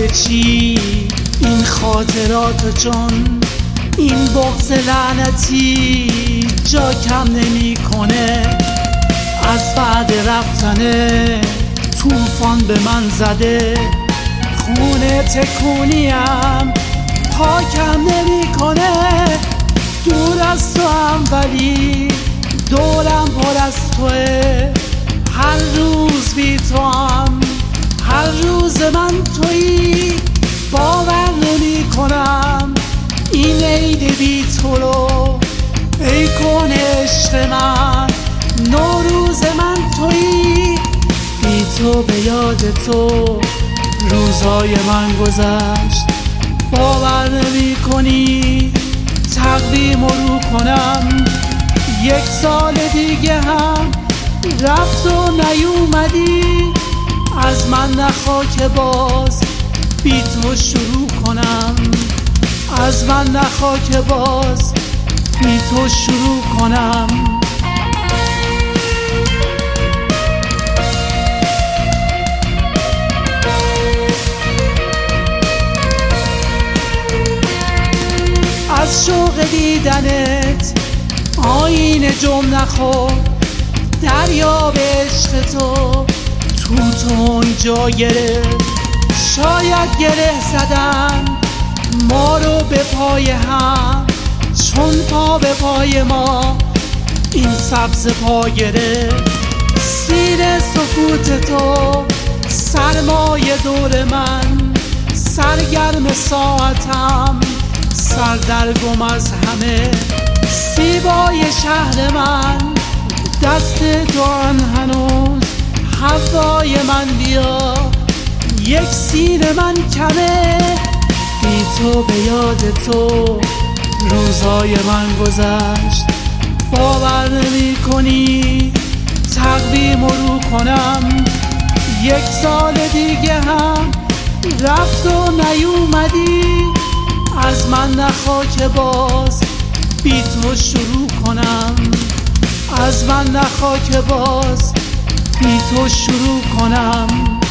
برای چی این خاطرات جان، این بغض لعنتی جا کم نمیکنه. از بعد رفتنه طوفان به من زده، خونه تکونیم پاکم نمیکنه. دور از تو هم ولی دورم پر از توه، هر روز بی تو هم هر روز من تویی. باور نمی کنم این عید بی تو رو، ای کن عشق من نوروز من تویی. بی تو به یاد تو روزای من گذشت، باور نمی کنی تقویم رو کنم. 1 سال دیگه هم رفت و نیومدی، از من نخوا که باز بی تو شروع کنم. از من نخوا که باز بی تو شروع کنم. از شوق دیدنت آینه جم نخورد، دریا به عشق تو اینجا گرفت. شاید گره زدن ما رو به پای هم، چون پا به پای ما این سبز پا گرفت. سیر سکوت تو سرمایه دور من، سرگرم ساعتم سردرگم از همه. زیبای شهر من دست تو هنوز، هوای من بیا 1 سیر من کمه. بی تو به یاد تو روزای من گذشت، باور نمی کنی تقویم رو کنم. 1 سال دیگه هم رفت و نیومدی، از من نخوا که باز بی تو شروع کنم. از من نخوا که باز بی تو شروع کنم.